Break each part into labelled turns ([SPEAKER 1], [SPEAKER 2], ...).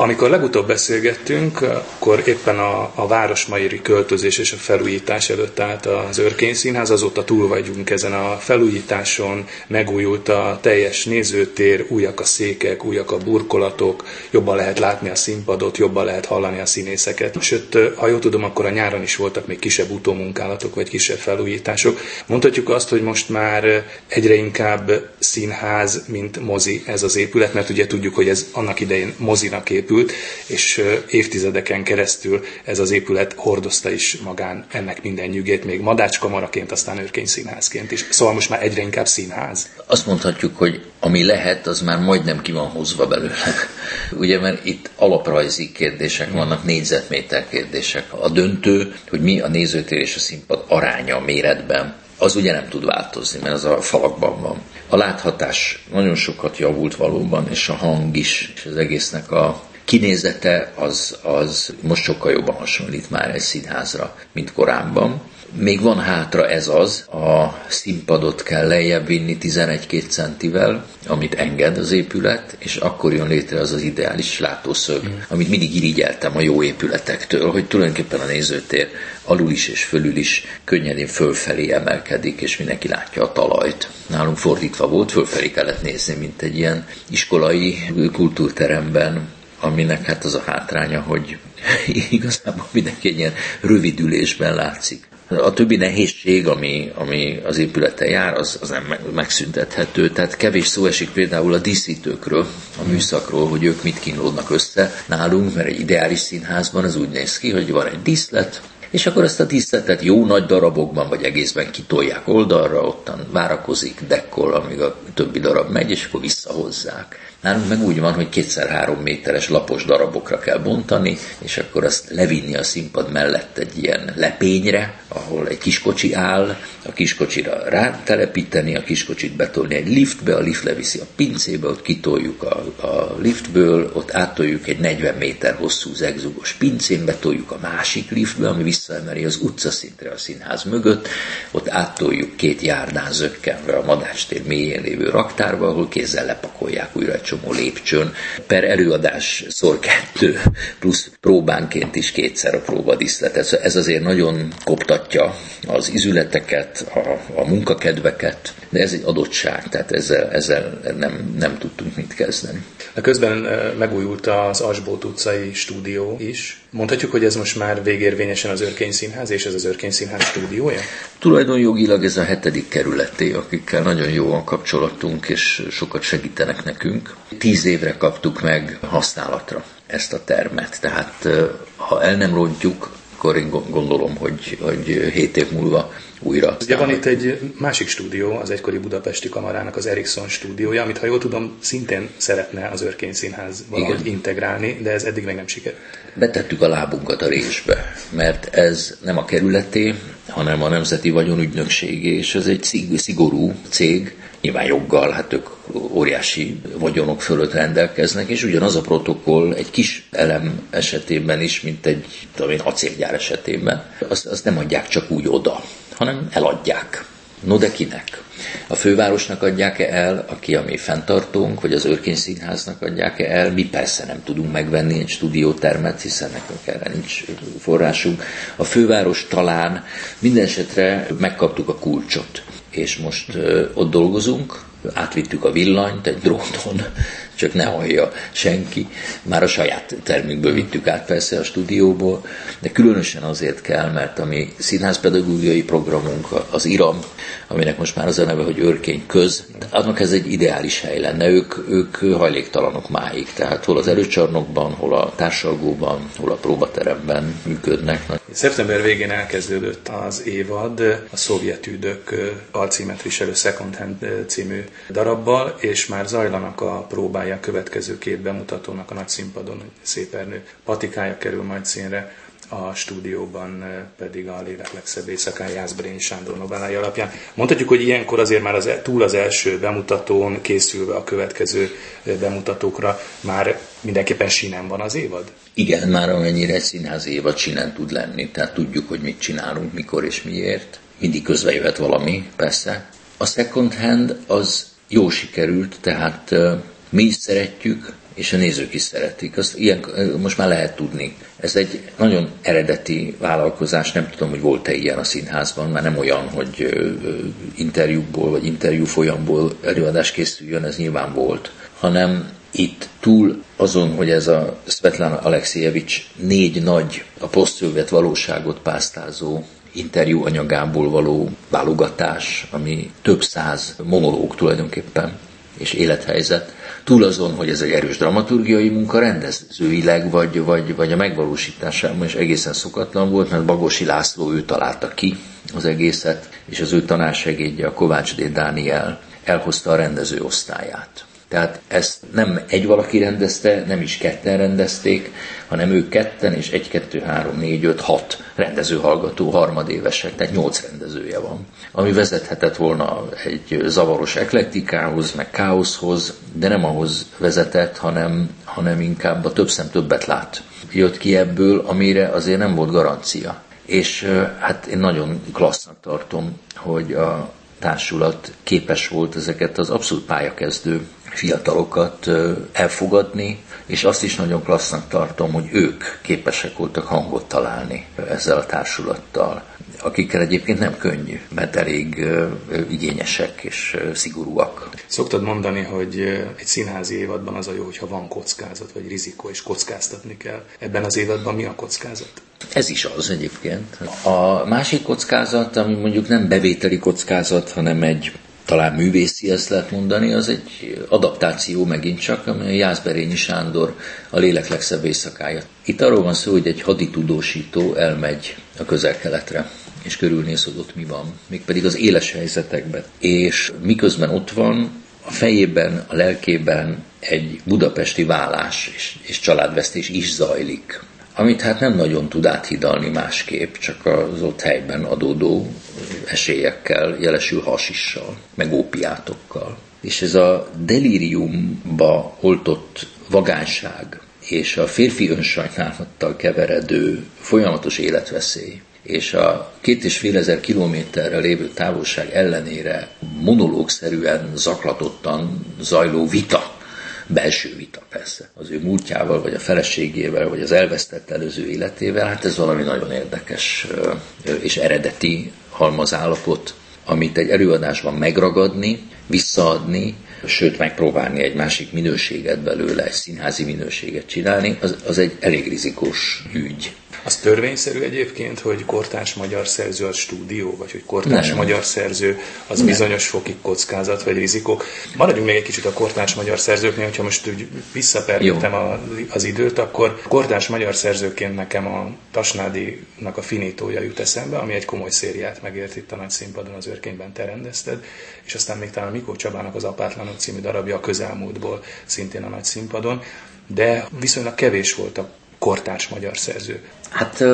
[SPEAKER 1] Amikor legutóbb beszélgettünk, akkor éppen a városmairi költözés és a felújítás előtt állt az Örkény Színház, azóta túl vagyunk ezen a felújításon, megújult a teljes nézőtér, újak a székek, újak a burkolatok, jobban lehet látni a színpadot, jobban lehet hallani a színészeket. Sőt, ha jól tudom, akkor a nyáron is voltak még kisebb utómunkálatok, vagy kisebb felújítások. Mondhatjuk azt, hogy most már egyre inkább színház, mint mozi ez az épület, mert ugye tudjuk, hogy ez annak idején mozinak épült, és évtizedeken keresztül ez az épület hordozta is magán ennek minden nyűgét, még Madácskamaraként, aztán Örkény Színházként is. Szóval most már egyre inkább színház.
[SPEAKER 2] Azt mondhatjuk, hogy ami lehet, az már majdnem ki van hozva belőle. Ugye, mert itt alaprajzi kérdések vannak, négyzetméter kérdések. A döntő, hogy mi a nézőtér és a színpad aránya méretben, az ugye nem tud változni, mert az a falakban van. A láthatás nagyon sokat javult valóban, és a hang is, és az egésznek a kinézete az most sokkal jobban hasonlít már egy színházra, mint korábban. Még van hátra ez az, a színpadot kell lejjebb vinni 11-2 centivel, amit enged az épület, és akkor jön létre az az ideális látószög, amit mindig irigyeltem a jó épületektől, hogy tulajdonképpen a nézőtér alul is és fölül is könnyedén fölfelé emelkedik, és mindenki látja a talajt. Nálunk fordítva volt, fölfelé kellett nézni, mint egy ilyen iskolai kultúrteremben, aminek hát az a hátránya, hogy igazából mindenki egy ilyen rövidülésben látszik. A többi nehézség, ami az épületen jár, az nem megszüntethető. Tehát kevés szó esik például a díszítőkről, a műszakról, hogy ők mit kínlódnak össze nálunk, mert egy ideális színházban az úgy néz ki, hogy van egy díszlet, és akkor ezt a díszletet jó nagy darabokban, vagy egészben kitolják oldalra, ottan várakozik, dekkol, amíg a többi darab megy, és akkor visszahozzák. Nálunk meg úgy van, hogy 2x3 méteres lapos darabokra kell bontani, és akkor azt levinni a színpad mellett egy ilyen lepényre, ahol egy kiskocsi áll, a kiskocsira rátelepíteni, a kiskocsit betolni egy liftbe, a lift leviszi a pincébe, ott kitoljuk a liftből, ott áttoljuk egy 40 méter hosszú zegzugos pincén, betoljuk a másik liftbe, ami visszaemeli az utcaszintre a színház mögött, ott áttoljuk 2 járdán zökkenve a Madácstér mélyén lévő raktárba, ahol kézzel lepakolják újra egy csomó lépcsőn. Per előadás szor 2, plusz próbánként is 2-szer a próbadíszletet. Szóval ez azért nagyon koptatja az izületeket, a munkakedveket, de ez egy adottság, tehát ezzel nem tudtunk mit kezdeni.
[SPEAKER 1] Közben megújult az Asbót utcai stúdió is. Mondhatjuk, hogy ez most már végérvényesen az Örkény Színház, és ez az Örkény Színház stúdiója?
[SPEAKER 2] Tulajdonjogilag ez a 7. kerületé, akikkel nagyon jó a kapcsolatunk, és sokat segítenek nekünk. 10 évre kaptuk meg használatra ezt a termet, tehát ha el nem rontjuk, akkor én gondolom, hogy 7 év múlva újra.
[SPEAKER 1] Ugye van itt egy másik stúdió, az egykori budapesti kamarának az Ericsson stúdiója, amit ha jól tudom, szintén szeretne az Örkény Színház valahogy integrálni, de ez eddig meg nem sikerült.
[SPEAKER 2] Betettük a lábunkat a résbe, mert ez nem a kerületé, hanem a Nemzeti Vagyonügynökségé, és ez egy szigorú cég, nyilván joggal, hát ők óriási vagyonok fölött rendelkeznek, és ugyanaz a protokoll egy kis elem esetében is, mint egy acélgyár esetében, azt nem adják csak úgy oda, hanem eladják. No de kinek? A fővárosnak adják-e el, aki a mi fenntartónk, vagy az Örkény Színháznak adják-e el? Mi persze nem tudunk megvenni egy stúdiótermet, hiszen nekünk erre nincs forrásunk. A főváros talán, minden esetre megkaptuk a kulcsot, és most ott dolgozunk, átvittük a villanyt egy dróton, csak ne hallja senki. Már a saját termünkből vittük át persze a stúdióból, de különösen azért kell, mert a mi színházpedagógiai programunk, az IRAM, aminek most már az a neve, hogy Örkény Köz, annak ez egy ideális hely lenne. Ők hajléktalanok máig, tehát hol az előcsarnokban, hol a társalgóban, hol a próbateremben működnek.
[SPEAKER 1] Szeptember végén elkezdődött az évad a Szovjet Üdök alcímet viselő Second Hand című darabbal, és már zajlanak a próbája a következő 2 bemutatónak a nagyszínpadon. Szépernő Patikája kerül majd színre, a stúdióban pedig a Lélek legszebb éjszakája Jászberényi Sándor novellája alapján. Mondhatjuk, hogy ilyenkor azért már túl az első bemutatón, készülve a következő bemutatókra már mindenképpen sínen van az évad?
[SPEAKER 2] Igen, már amennyire egy színházi évad sínen tud lenni, tehát tudjuk, hogy mit csinálunk, mikor és miért. Mindig közbe jöhet valami, persze. A second hand az jó sikerült, tehát mi is szeretjük, és a nézők is szeretik. Azt ilyen, most már lehet tudni. Ez egy nagyon eredeti vállalkozás, nem tudom, hogy volt-e ilyen a színházban, már nem olyan, hogy interjúkból vagy interjú folyamból előadás készüljön, ez nyilván volt, hanem itt túl azon, hogy ez a Svetlana Alexijevics 4 nagy, a posztszövet valóságot pásztázó interjú anyagából való válogatás, ami több száz monológ tulajdonképpen, és élethelyzet, túl azon, hogy ez egy erős dramaturgiai munka, rendezőileg vagy a megvalósításában is egészen szokatlan volt, mert Bagosi László ő találta ki az egészet, és az ő tanársegédje, a Kovács D. Dániel elhozta a rendezőosztályát. Tehát ezt nem egy valaki rendezte, nem is ketten rendezték, hanem ők ketten, és 1, 2, 3, 4, 5, 6 rendezőhallgató harmadévesek, tehát 8 rendezője van. Ami vezethetett volna egy zavaros eklektikához, meg káoszhoz, de nem ahhoz vezetett, hanem inkább a több szem többet lát. Jött ki ebből, amire azért nem volt garancia. És hát én nagyon klassznak tartom, hogy a társulat képes volt ezeket az abszolút pályakezdő fiatalokat elfogadni, és azt is nagyon klassznak tartom, hogy ők képesek voltak hangot találni ezzel a társulattal, akikkel egyébként nem könnyű, mert elég igényesek és szigorúak.
[SPEAKER 1] Szoktad mondani, hogy egy színházi évadban az a jó, hogyha van kockázat vagy rizikó, és kockáztatni kell. Ebben az évadban mi a kockázat?
[SPEAKER 2] Ez is az egyébként. A másik kockázat, ami mondjuk nem bevételi kockázat, hanem egy talán művészi, ezt lehet mondani, az egy adaptáció megint csak, amely Jászberényi Sándor A lélek legszebb éjszakája. Itt arról van szó, hogy egy haditudósító elmegy a Közel-Keletre, és körülnéz, hogy ott mi van, mégpedig az éles helyzetekben. És miközben ott van, a fejében, a lelkében egy budapesti válás és családvesztés is zajlik, amit hát nem nagyon tud áthidalni másképp, csak az ott helyben adódó esélyekkel, jelesül hasissal, meg ópiátokkal. És ez a delíriumba oltott vagányság és a férfi önsajnálattal keveredő folyamatos életveszély, és a 2500 kilométerre lévő távolság ellenére monológszerűen zaklatottan zajló vita, belső vita persze, az ő múltjával, vagy a feleségével, vagy az elvesztett előző életével, hát ez valami nagyon érdekes és eredeti halmazállapot, amit egy előadásban megragadni, visszaadni, sőt megpróbálni egy másik minőséget belőle, egy színházi minőséget csinálni, az egy elég rizikós ügy.
[SPEAKER 1] Az törvényszerű egyébként, hogy kortárs magyar szerző az stúdió, vagy hogy kortárs magyar szerző az bizonyos fokig kockázat, vagy rizikók. Maradjunk még egy kicsit a kortárs magyar szerzőknél, hogyha most úgy visszapergettem az időt, akkor kortárs magyar szerzőként nekem a Tasnádinak a Finítója jut eszembe, ami egy komoly szériát megért itt a nagy színpadon, az Őrkényben te rendezted, és aztán még talán Mikó Csabának az Apátlanok című darabja a közelmúltból, szintén a nagy színpadon, de viszonylag kevés volt a kortárs magyar szerző.
[SPEAKER 2] Hát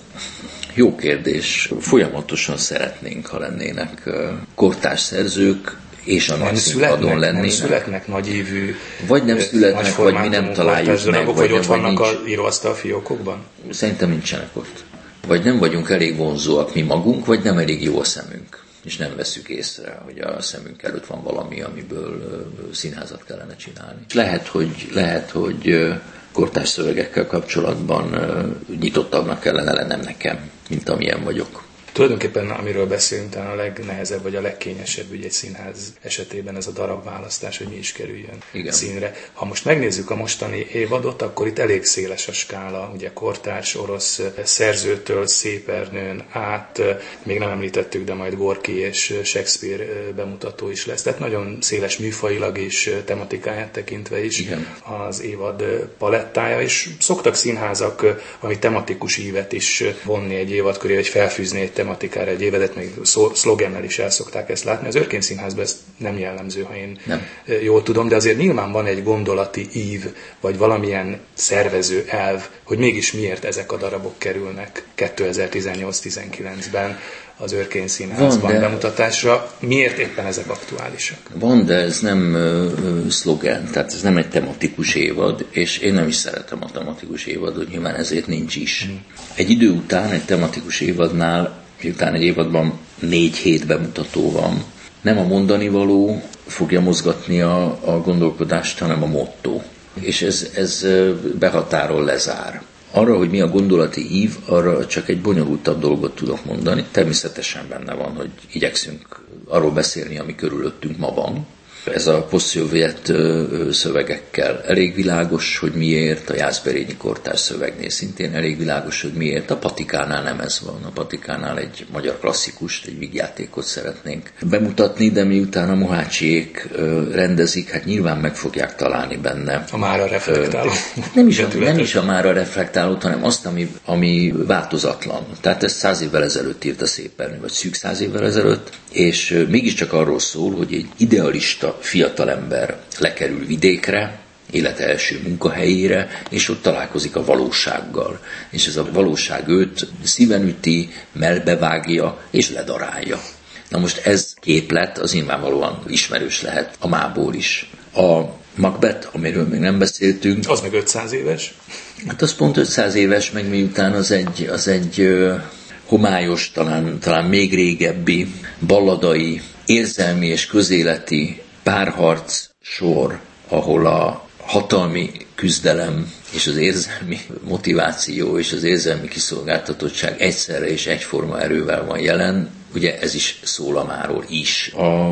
[SPEAKER 2] jó kérdés. Folyamatosan szeretnénk, ha lennének kortárs szerzők, és a nagy színpadon lennének.
[SPEAKER 1] Nem születnek nagyívű,
[SPEAKER 2] vagy nem születnek, vagy mi nem találjuk meg.
[SPEAKER 1] Vagy ott vannak az íróasztal fiókokban?
[SPEAKER 2] Szerintem nincsenek ott. Vagy nem vagyunk elég vonzóak mi magunk, vagy nem elég jó a szemünk. És nem veszük észre, hogy a szemünk előtt van valami, amiből színházat kellene csinálni. Lehet, hogy kortárs szövegekkel kapcsolatban nyitottabbnak kellene lennem nekem, mint amilyen vagyok.
[SPEAKER 1] Tulajdonképpen, amiről beszélünk, talán a legnehezebb vagy a legkényesebb ügy egy színház esetében ez a darabválasztás, hogy mi is kerüljön színre. Ha most megnézzük a mostani évadot, akkor itt elég széles a skála, ugye kortárs orosz szerzőtől Szép Ernőn át, még nem említettük, de majd Gorki és Shakespeare bemutató is lesz. Tehát nagyon széles műfajilag és tematikáját tekintve is az évad palettája, és szoktak színházak ami tematikus ívet is vonni egy évad köré, vagy felfűzni egy tematikára egy évedet, még szlogennel is el szokták ezt látni. Az Őrkény Színházban ez nem jellemző, ha én jól tudom, de azért nyilván van egy gondolati ív, vagy valamilyen szervező elv, hogy mégis miért ezek a darabok kerülnek 2018-19-ben az Őrkény Színházban bemutatásra. Miért éppen ezek aktuálisak?
[SPEAKER 2] Van, de ez nem szlogen, tehát ez nem egy tematikus évad, és én nem is szeretem a tematikus évadot, nyilván ezért nincs is. Egy idő után, egy tematikus évadnál, miután egy évadban 4 hét bemutató van, nem a mondani való fogja mozgatni a gondolkodást, hanem a motto. és ez behatárol, lezár. Arra, hogy mi a gondolati ív, arra csak egy bonyolultabb dolgot tudok mondani. Természetesen benne van, hogy igyekszünk arról beszélni, ami körülöttünk ma van. Ez a posztszovjet szövegekkel elég világos, hogy miért, a Jászberényi kortárs szövegnél szintén elég világos, hogy miért. A Patikánál nem ez van. A Patikánál egy magyar klasszikust, egy vígjátékot szeretnénk bemutatni, de miután a Mohácsiék rendezik, hát nyilván meg fogják találni benne.
[SPEAKER 1] A mára reflektáló.
[SPEAKER 2] Nem is a mára reflektálót, hanem azt, ami változatlan. Tehát ezt 100 évvel ezelőtt írta Szépen, vagy szűk 100 évvel ezelőtt, és mégiscsak arról szól, hogy egy idealista fiatalember lekerül vidékre, élete első munkahelyére, és ott találkozik a valósággal. És ez a valóság őt szíven üti, mellbevágja és ledarálja. Na most ez képlet, az nyilvánvalóan ismerős lehet a mából is. A Macbeth, amiről még nem beszéltünk.
[SPEAKER 1] Az meg 500 éves?
[SPEAKER 2] Hát az pont 500 éves, meg miután az egy homályos, talán még régebbi, balladai, érzelmi és közéleti párharc sor, ahol a hatalmi küzdelem és az érzelmi motiváció és az érzelmi kiszolgáltatottság egyszerre és egyforma erővel van jelen. Ugye ez is szól a máról is.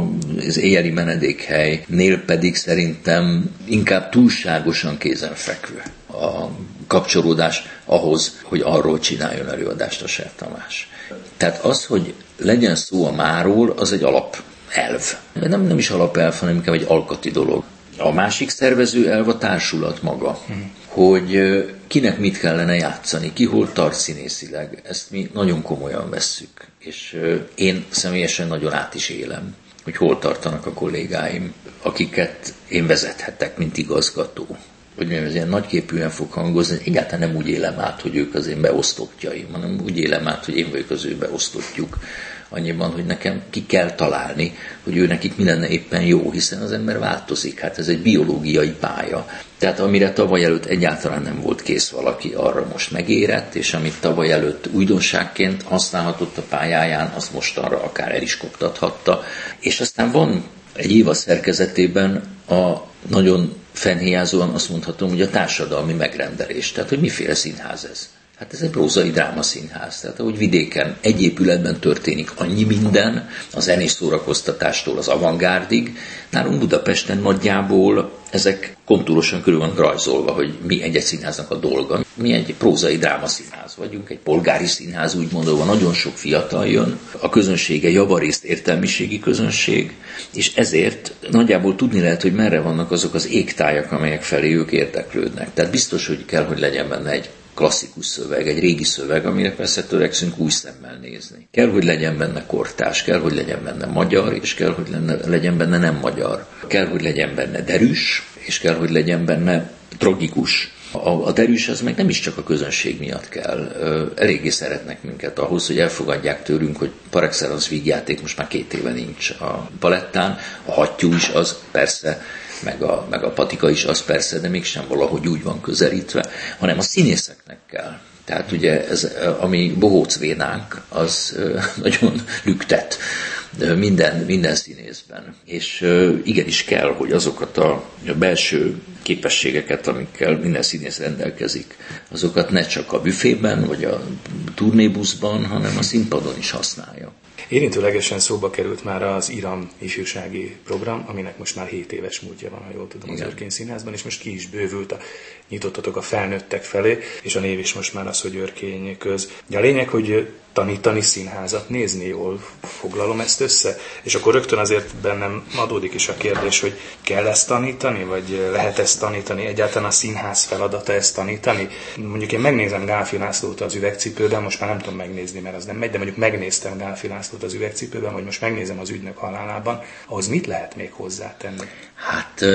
[SPEAKER 2] Az éjjeli menedékhelynél pedig szerintem inkább túlságosan kézenfekvő a kapcsolódás ahhoz, hogy arról csináljon előadást a Ser Tamás. Tehát az, hogy legyen szó a máról, az egy alapelv. Nem is alapelv, hanem inkább egy alkati dolog. A másik szervező elv a társulat maga, hogy kinek mit kellene játszani, ki hol tart színészileg. Ezt mi nagyon komolyan vesszük, és én személyesen nagyon át is élem, hogy hol tartanak a kollégáim, akiket én vezethetek, mint igazgató. Hogy mondjam, ez ilyen nagyképűen fog hangozni, egyáltalán nem úgy élem át, hogy ők az én beosztottjaim, hanem úgy élem át, hogy én vagyok az ő beosztottjuk. Annyiban, hogy nekem ki kell találni, hogy ő nekik mi lenne éppen jó, hiszen az ember változik, hát ez egy biológiai pálya. Tehát amire tavaly előtt egyáltalán nem volt kész valaki, arra most megérett, és amit tavaly előtt újdonságként használhatott a pályáján, azt mostanra akár el is koptathatta. És aztán van egy évad szerkezetében a nagyon fennhiányzóan azt mondhatom, hogy a társadalmi megrendelés. Tehát, hogy miféle színház ez? Hát ez egy prózai drámaszínház. Tehát, ahogy vidéken egy épületben történik annyi minden, a zenés szórakoztatástól az avantgárdig, nálunk Budapesten nagyjából ezek kontúrosan körül van rajzolva, hogy mi egy színháznak a dolga. Mi egy prózai drámaszínház vagyunk, egy polgári színház, úgy mondva, nagyon sok fiatal jön, a közönsége javarészt értelmiségi közönség, és ezért nagyjából tudni lehet, hogy merre vannak azok az égtájak, amelyek felé ők érdeklődnek. Tehát biztos, hogy kell, hogy legyen benne egy klasszikus szöveg, egy régi szöveg, amire persze törekszünk új szemmel nézni. Kell, hogy legyen benne kortárs, kell, hogy legyen benne magyar, és kell, hogy legyen benne nem magyar. Kell, hogy legyen benne derűs, és kell, hogy legyen benne tragikus. A derűs az meg nem is csak a közönség miatt kell. Eléggé szeretnek minket ahhoz, hogy elfogadják tőlünk, hogy par excellence vígjáték most már 2 éve nincs a palettán. A hattyú is az persze, meg a patika is az persze, de mégsem valahogy úgy van közelítve, hanem a színészeknek kell. Tehát ugye ez, ami bohóc vénánk, az nagyon lüktet minden színészben. És igenis kell, hogy azokat a belső képességeket, amikkel minden színész rendelkezik, azokat ne csak a büfében, vagy a turnébuszban, hanem a színpadon is használja.
[SPEAKER 1] Érintőlegesen szóba került már az Iram ifjúsági program, aminek most már 7 éves múltja van, ha jól tudom, az Örkény Színházban, és most ki is bővült, nyitottatok a felnőttek felé, és a név is most már az, hogy Örkény köz. A lényeg, hogy tanítani színházat, nézni, jól foglalom ezt össze, és akkor rögtön azért bennem adódik is a kérdés, hogy kell ezt tanítani, vagy lehet ezt tanítani, egyáltalán a színház feladata ezt tanítani. Mondjuk én megnézem Gálfi Lászlót az Üvegcipőben, most már nem tudom megnézni, mert az nem megy, de mondjuk megnéztem Gálfi Lászlót az Üvegcipőben, vagy most megnézem az Ügynök halálában, ahhoz mit lehet még hozzátenni?
[SPEAKER 2] Hát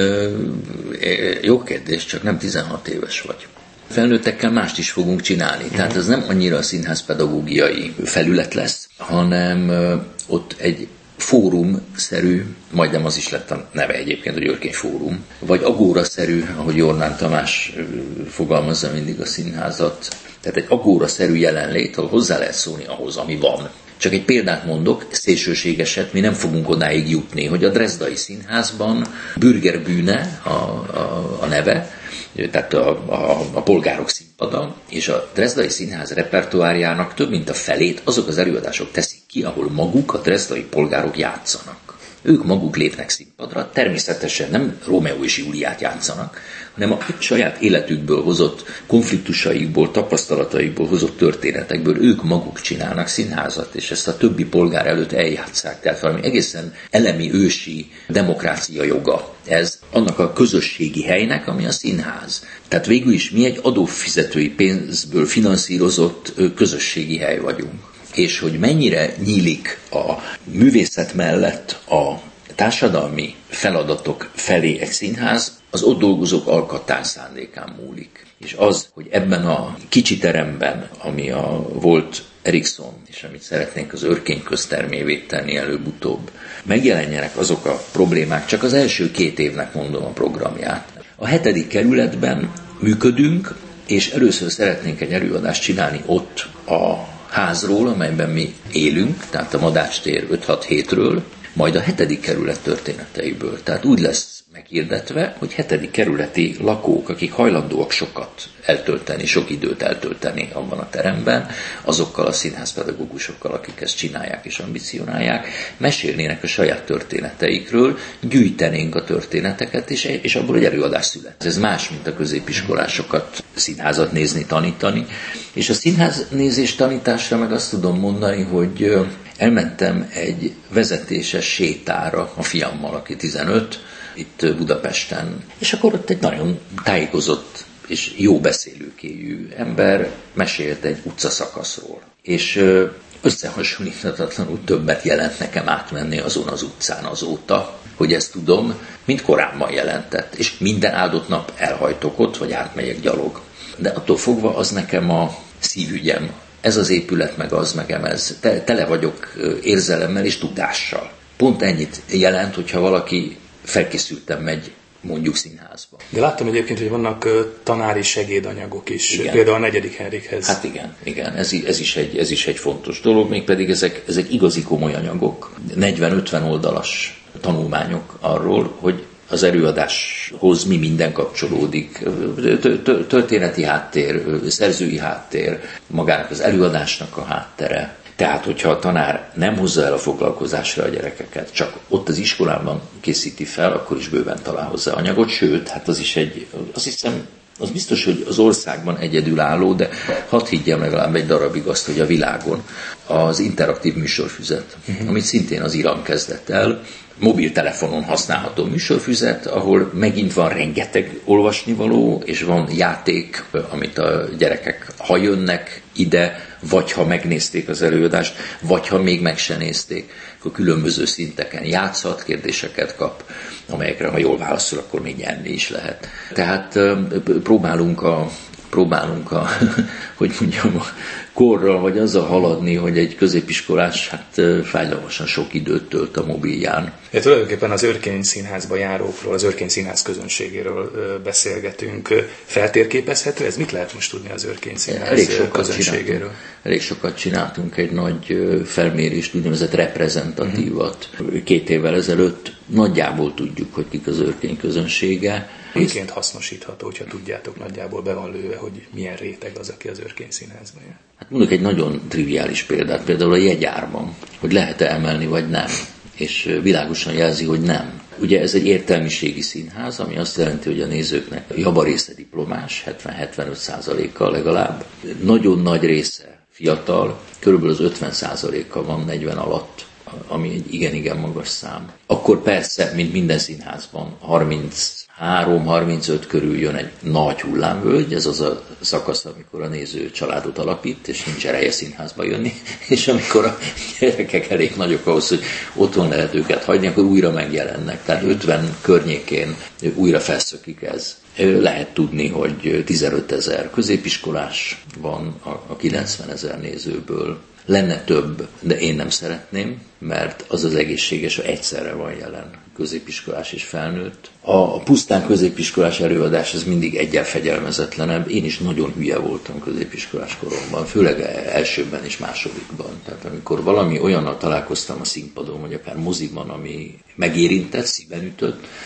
[SPEAKER 2] jó kérdés, csak nem 16 éves vagy. Felnőttekkel mást is fogunk csinálni. Tehát ez nem annyira a színházpedagógiai felület lesz, hanem ott egy fórumszerű, majdnem az is lett a neve egyébként, hogy Örkény Fórum, vagy agóraszerű, ahogy Jornán Tamás fogalmazza mindig a színházat. Tehát egy agóraszerű jelenlét, ahol hozzá lehet szólni ahhoz, ami van. Csak egy példát mondok, szélsőségeset, mi nem fogunk odáig jutni, hogy a Dresdai Színházban Bürgerbühne a neve, tehát a polgárok színpada, és a Dresdai Színház repertoárjának több mint a felét azok az előadások teszik ki, ahol maguk, a drezdai polgárok játszanak. Ők maguk lépnek színpadra, természetesen nem Rómeó és Júliát játszanak, hanem a saját életükből hozott konfliktusaikból, tapasztalataikból hozott történetekből ők maguk csinálnak színházat, és ezt a többi polgár előtt eljátsszák. Tehát valami egészen elemi, ősi demokrácia joga. Ez annak a közösségi helynek, ami a színház. Tehát végül is mi egy adófizetői pénzből finanszírozott közösségi hely vagyunk. És hogy mennyire nyílik a művészet mellett a társadalmi feladatok felé egy színház, az ott dolgozók alkatán szándékán múlik. És az, hogy ebben a kicsi teremben, ami volt Erikson, és amit szeretnénk az Örkény köztermévé tenni előbb-utóbb, megjelenjenek azok a problémák, csak az első 2 évnek mondom a programját. A 7. kerületben működünk, és először szeretnénk egy előadást csinálni ott a házról, amelyben mi élünk, tehát a Madács tér 5-6-7-ről, majd a 7. kerület történeteiből. Tehát úgy lesz meghirdetve, hogy 7. kerületi lakók, akik hajlandóak sok időt eltölteni abban a teremben, azokkal a színházpedagógusokkal, akik ezt csinálják és ambicionálják, mesélnének a saját történeteikről, gyűjtenénk a történeteket, és abból egy előadás szület. Ez más, mint a középiskolásokat színházat nézni, tanítani. És a színháznézés tanításra meg azt tudom mondani, hogy elmentem egy vezetéses sétára a fiammal, aki 15, itt Budapesten. És akkor ott egy nagyon tájékozott és jó beszélőkéjű ember mesélt egy utcaszakaszról. És összehasonlíthatatlanul többet jelent nekem átmenni azon az utcán azóta, hogy ezt tudom, mint korábban jelentett. És minden áldott nap elhajtok ott, vagy átmegyek gyalog. De attól fogva az nekem a szívügyem. Ez az épület, meg az, meg ez. Tele vagyok érzelemmel és tudással. Pont ennyit jelent, hogyha valaki felkészülten megy mondjuk színházba.
[SPEAKER 1] De láttam egyébként, hogy vannak tanári segédanyagok is, igen. Például a 4. Henrikhez.
[SPEAKER 2] Hát igen. Ez is egy fontos dolog, mégpedig ezek igazi komoly anyagok, 40-50 oldalas tanulmányok arról, hogy az előadáshoz mi minden kapcsolódik, történeti háttér, szerzői háttér, magának az előadásnak a háttere. Tehát, hogyha a tanár nem hozza el a foglalkozásra a gyerekeket, csak ott az iskolában készíti fel, akkor is bőven talál hozzá anyagot, sőt, hát azt hiszem, az biztos, hogy az országban egyedülálló, de hadd higgyem legalább egy darabig azt, hogy a világon az interaktív műsorfüzet, amit szintén az Iran kezdett el, mobiltelefonon használható műsorfüzet, ahol megint van rengeteg olvasnivaló, és van játék, amit a gyerekek, ha jönnek ide, vagy ha megnézték az előadást, vagy ha még meg se nézték, akkor különböző szinteken játszhat, kérdéseket kap, amelyekre, ha jól válaszol, akkor még nyerni is lehet. Tehát próbálunk hogy mondjam, a korral, vagy azzal haladni, hogy egy középiskolás fájdalmasan sok időt tölt a mobilján.
[SPEAKER 1] Tulajdonképpen az Örkény Színházba járókról, az Örkény Színház közönségéről beszélgetünk. Feltérképezhető? Ez mit lehet most tudni az Örkény Színház közönségéről?
[SPEAKER 2] Elég sokat csináltunk egy nagy felmérést, úgynevezett reprezentatívat. 2 évvel ezelőtt nagyjából tudjuk, hogy kik az Örkény közönsége.
[SPEAKER 1] Miként hasznosítható, hogyha tudjátok, nagyjából be van lőve, hogy milyen réteg az, aki az Örkény Színházban jön?
[SPEAKER 2] Hát mondok egy nagyon triviális példát, például a jegyárban, hogy lehet-e emelni, vagy nem, és világosan jelzi, hogy nem. Ugye ez egy értelmiségi színház, ami azt jelenti, hogy a nézőknek javarésze diplomás, 70-75%-kal legalább. Nagyon nagy része fiatal, körülbelül az 50%-a van 40 alatt, ami egy igen-igen magas szám. Akkor persze, mint minden színházban, 33-35 körül jön egy nagy hullámvölgy, ez az a szakasz, amikor a néző családot alapít, és nincs ereje színházba jönni, és amikor a gyerekek elég nagyok ahhoz, hogy otthon lehet őket hagyni, akkor újra megjelennek. Tehát 50 környékén újra felszökik ez. Lehet tudni, hogy 15 000 középiskolás van a 90 000 nézőből. Lenne több, de én nem szeretném, mert az az egészséges, hogy egyszerre van jelen középiskolás és felnőtt. A pusztán középiskolás előadás az mindig egyen fegyelmezetlenebb. Én is nagyon hülye voltam középiskolás koromban, főleg elsőben és másodikban. Tehát amikor valami olyannal találkoztam a színpadon, vagy akár moziban, ami megérintett, szíven ütött,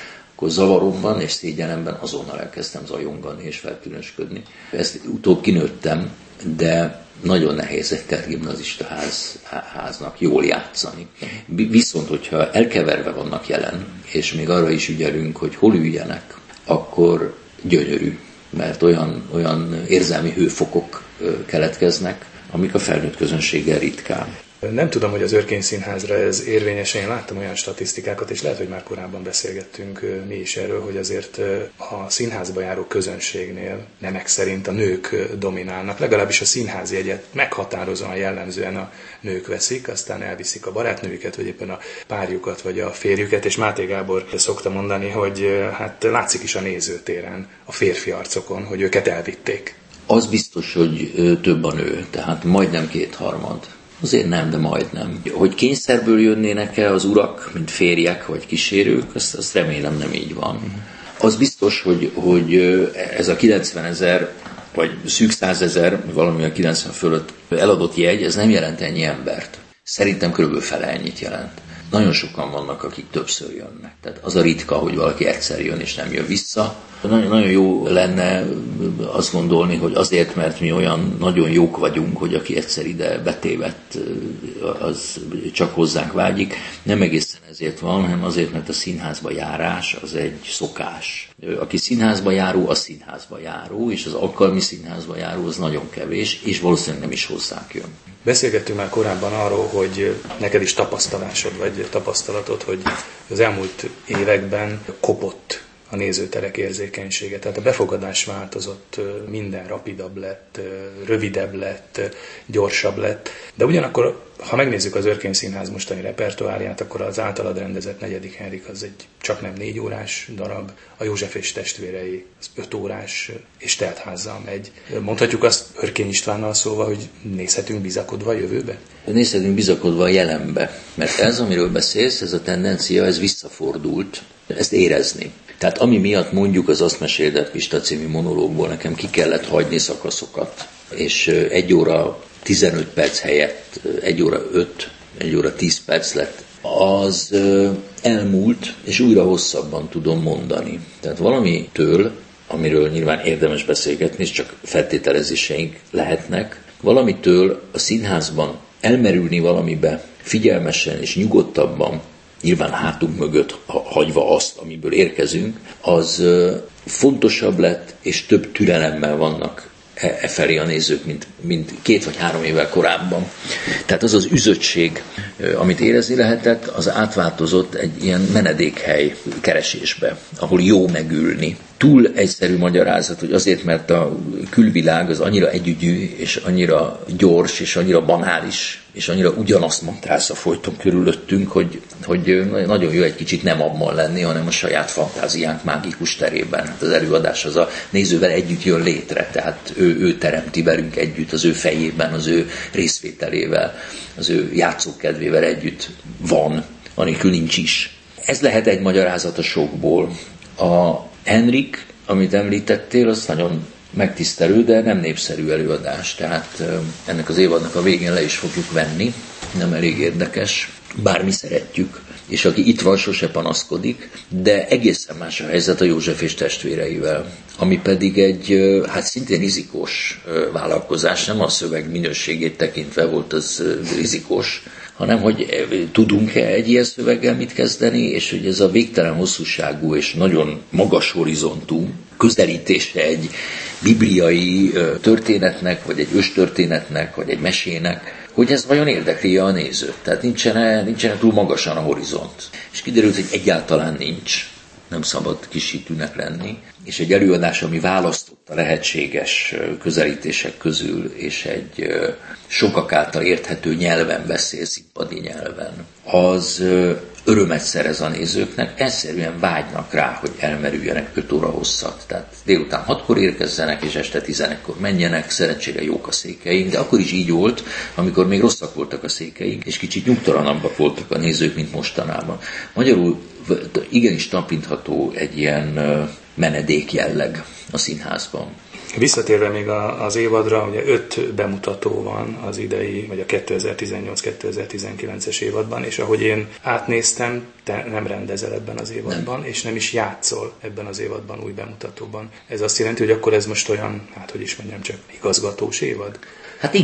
[SPEAKER 2] akkor zavaromban és szégyenemben azonnal elkezdtem zajongani és feltűnösködni. Ezt utóbb kinőttem, de nagyon nehéz egy tergimnazista háznak jól játszani. Viszont, hogyha elkeverve vannak jelen, és még arra is ügyelünk, hogy hol üljenek, akkor gyönyörű, mert olyan érzelmi hőfokok keletkeznek, amik a felnőtt közönséggel ritkán.
[SPEAKER 1] Nem tudom, hogy az Örkény Színházra ez érvényes, én láttam olyan statisztikákat, és lehet, hogy már korábban beszélgettünk mi is erről, hogy azért a színházba járó közönségnél nemek szerint a nők dominálnak, legalábbis a színházjegyet meghatározóan jellemzően a nők veszik, aztán elviszik a barátnőjüket, vagy éppen a párjukat, vagy a férjüket, és Máté Gábor szokta mondani, hogy hát látszik is a nézőtéren, a férfi arcokon, hogy őket elvitték.
[SPEAKER 2] Az biztos, hogy több a nő, tehát majdnem 2/3. Azért nem, de majdnem. Hogy kényszerből jönnének-e az urak, mint férjek vagy kísérők, azt remélem nem így van. Az biztos, hogy ez a 90 000 vagy szűk 100 000, valami a 90 fölött eladott jegy, ez nem jelent ennyi embert. Szerintem körülbelül fele ennyit jelent. Nagyon sokan vannak, akik többször jönnek. Tehát az a ritka, hogy valaki egyszer jön és nem jön vissza. Nagyon jó lenne azt gondolni, hogy azért, mert mi olyan nagyon jók vagyunk, hogy aki egyszer ide betévedt, az csak hozzánk vágyik. Nem egészen ezért van, hanem azért, mert a színházba járás az egy szokás. Aki színházba járó, az színházba járó, és az alkalmi színházba járó az nagyon kevés, és valószínűleg nem is hozzánk jön.
[SPEAKER 1] Beszélgettünk már korábban arról, hogy neked is tapasztalásod, vagy tapasztalatod, hogy az elmúlt években kopott a nézőterek érzékenysége. Tehát a befogadás változott, minden rapidabb lett, rövidebb lett, gyorsabb lett. De ugyanakkor, ha megnézzük az Örkény Színház mostani repertoárját, akkor az általad rendezett 4. Henrik az egy csak nem 4 órás darab, a József és testvérei az 5 órás és teltházzal megy. Mondhatjuk azt Örkény Istvánnal szóval, hogy nézhetünk bizakodva a jövőbe?
[SPEAKER 2] Nézhetünk bizakodva a jelenbe, mert ez, amiről beszélsz, ez a tendencia, ez visszafordult, ezt érezni. Tehát ami miatt mondjuk az Azt meséld Pista című monológból nekem ki kellett hagyni szakaszokat, és 1 óra 15 perc helyett 1 óra 5, 1 óra 10 perc lett, az elmúlt, és újra hosszabban tudom mondani. Tehát valamitől, amiről nyilván érdemes beszélgetni, és csak feltételezéseink lehetnek, valamitől a színházban elmerülni valamibe figyelmesen és nyugodtabban, nyilván hátunk mögött hagyva azt, amiből érkezünk, az fontosabb lett, és több türelemmel vannak felé a nézők, mint 2 vagy 3 évvel korábban. Tehát az az üzöttség, amit érezni lehetett, az átváltozott egy ilyen menedékhely keresésbe, ahol jó megülni. Túl egyszerű magyarázat, hogy azért, mert a külvilág az annyira együgyű, és annyira gyors, és annyira banális, és annyira ugyanazt mantrázza folyton körülöttünk, hogy nagyon jó egy kicsit nem abban lenni, hanem a saját fantáziánk mágikus terében. Hát az előadás az a nézővel együtt jön létre, tehát ő teremti velünk együtt, az ő fejében, az ő részvételével, az ő játszókedvével együtt van, anélkül nincs is. Ez lehet egy magyarázat a sokból. A Henrik, amit említettél, az nagyon megtisztelő, de nem népszerű előadás. Tehát ennek az évadnak a végén le is fogjuk venni. Nem elég érdekes, bár mi szeretjük, és aki itt van, sose panaszkodik, de egészen más a helyzet a József és testvéreivel, ami pedig egy hát szintén rizikós vállalkozás, nem a szöveg minőségét tekintve volt az rizikós, hanem hogy tudunk-e egy ilyen szöveggel mit kezdeni, és hogy ez a végtelen hosszúságú és nagyon magas horizontú közelítése egy bibliai történetnek, vagy egy őstörténetnek, vagy egy mesének, hogy ez vajon érdekli a nézőt. Tehát nincsen túl magasan a horizont. És kiderült, hogy egyáltalán nincs. Nem szabad kisítőnek lenni. És egy előadás, ami választott a lehetséges közelítések közül, és egy sokak által érthető nyelven beszél, színpadi nyelven, az örömet szerez a nézőknek, egyszerűen vágynak rá, hogy elmerüljenek 5 óra hosszat. Tehát délután 6-kor érkezzenek, és este 11-kor menjenek, szerencsére jók a székeink, de akkor is így volt, amikor még rosszak voltak a székeink, és kicsit nyugtalanabbak voltak a nézők, mint mostanában. Magyarul igenis tapintható egy ilyen menedék jelleg a színházban.
[SPEAKER 1] Visszatérve még az évadra, ugye 5 bemutató van az idei, vagy a 2018-2019-es évadban, és ahogy én átnéztem, te nem rendezel ebben az évadban, nem. És nem is játszol ebben az évadban új bemutatóban. Ez azt jelenti, hogy akkor ez most olyan, hát hogy is mondjam, csak igazgatós évad?
[SPEAKER 2] Hát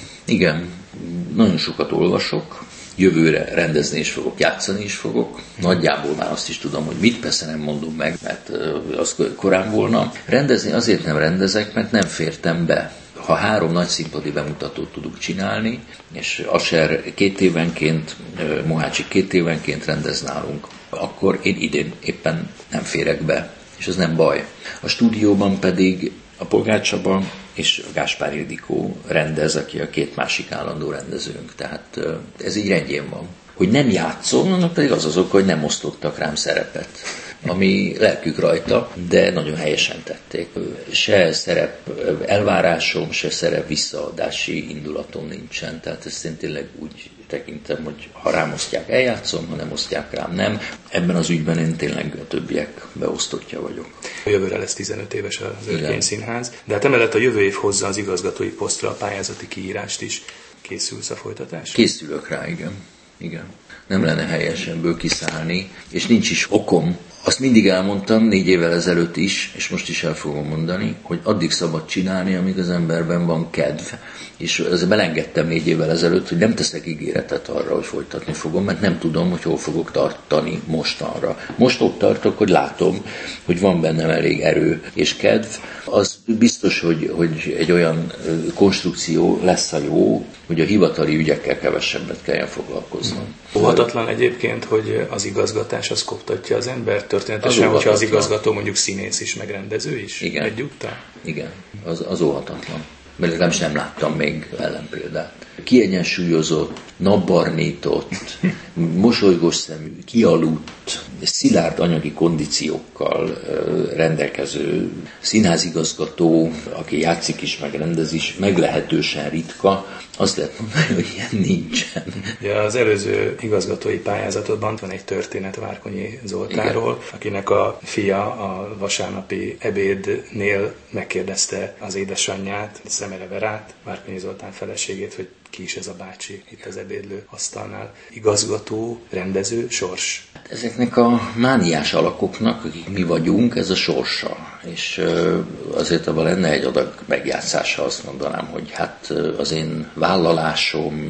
[SPEAKER 2] igen. Nagyon sokat olvasok, jövőre rendezni is fogok, játszani is fogok. Nagyjából már azt is tudom, hogy mit, persze nem mondom meg, mert az korán volna. Rendezni azért nem rendezek, mert nem fértem be. Ha 3 nagy színpadi bemutatót tudunk csinálni, és Asher 2 évenként, Mohácsik 2 évenként rendez nálunk, akkor én idén éppen nem férek be, és ez nem baj. A stúdióban pedig a Polgár Csaba és a Gáspár Ildikó rendez, aki a 2 másik állandó rendezőnk. Tehát ez így rendjén van. Hogy nem játszom, annak pedig az oka, hogy nem osztottak rám szerepet, ami lelkük rajta, de nagyon helyesen tették. Se szerep elvárásom, se szerep visszaadási indulatom nincsen. Tehát ezt én tényleg úgy tekintem, hogy ha rám osztják, eljátszom, ha nem osztják rám, nem. Ebben az ügyben én tényleg a többiek beosztottja vagyok.
[SPEAKER 1] Jövőre lesz 15 éves az Örkény Színház, de hát emellett a jövő év hozza az igazgatói posztra a pályázati kiírást is. Készülsz a folytatásra?
[SPEAKER 2] Készülök rá, igen. Nem lenne helyes ebből kiszállni, és nincs is okom. Azt mindig elmondtam 4 évvel ezelőtt is, és most is el fogom mondani, hogy addig szabad csinálni, amíg az emberben van kedv. És ezzel belengedtem 4 évvel ezelőtt, hogy nem teszek ígéretet arra, hogy folytatni fogom, mert nem tudom, hogy hol fogok tartani mostanra. Most ott tartok, hogy látom, hogy van bennem elég erő és kedv. Az biztos, hogy egy olyan konstrukció lesz a jó, hogy a hivatali ügyekkel kevesebbet kelljen foglalkoznom.
[SPEAKER 1] Óhatatlan egyébként, hogy az igazgatás az koptatja az ember történetesen, hogyha az igazgató mondjuk színész is, meg rendező is?
[SPEAKER 2] Igen.
[SPEAKER 1] Egyúttal?
[SPEAKER 2] Igen, az óhatatlan. Mert legalábbis nem láttam még ellenpéldát. Kiegyensúlyozott, napbarnított, mosolygós szemű, kialudt, szilárd anyagi kondíciókkal rendelkező színházigazgató, aki játszik is, meg rendez is, meglehetősen ritka, azt lehet mondani, hogy ilyen nincsen.
[SPEAKER 1] Ja, az előző igazgatói pályázatodban van egy történet Várkonyi Zoltánról, igen, akinek a fia a vasárnapi ebédnél megkérdezte az édesanyját, Szemere Verát, Várkonyi Zoltán feleségét, hogy ki is ez a bácsi itt az ebédlő asztalnál. Igazgató, rendező, sors.
[SPEAKER 2] Ezeknek a mániás alakoknak, akik mi vagyunk, ez a sorsa. És azért abban lenne egy adag megjátszása, azt mondanám, hogy hát az én vállalásom,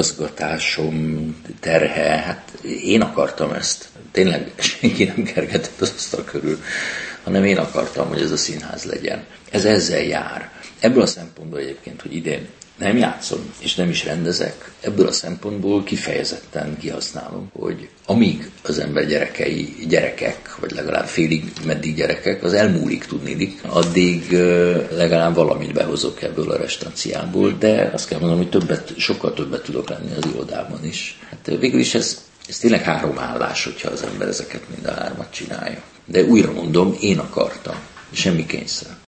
[SPEAKER 2] igazgatásom, terhe, hát én akartam ezt. Tényleg senki nem kergetett az asztal körül, hanem én akartam, hogy ez a színház legyen. Ez ezzel jár. Ebből a szempontból egyébként, hogy idén nem játszom, és nem is rendezek, ebből a szempontból kifejezetten kihasználom, hogy amíg az ember gyerekek, vagy legalább félig meddig gyerekek, az elmúlik tudnilik, addig legalább valamit behozok ebből a restanciából, de azt kell mondanom, hogy sokkal többet tudok lenni az irodában is. Hát végül is ez tényleg 3 állás, hogyha az ember ezeket mind a 3-at csinálja. De újra mondom, én akartam, semmi kényszer.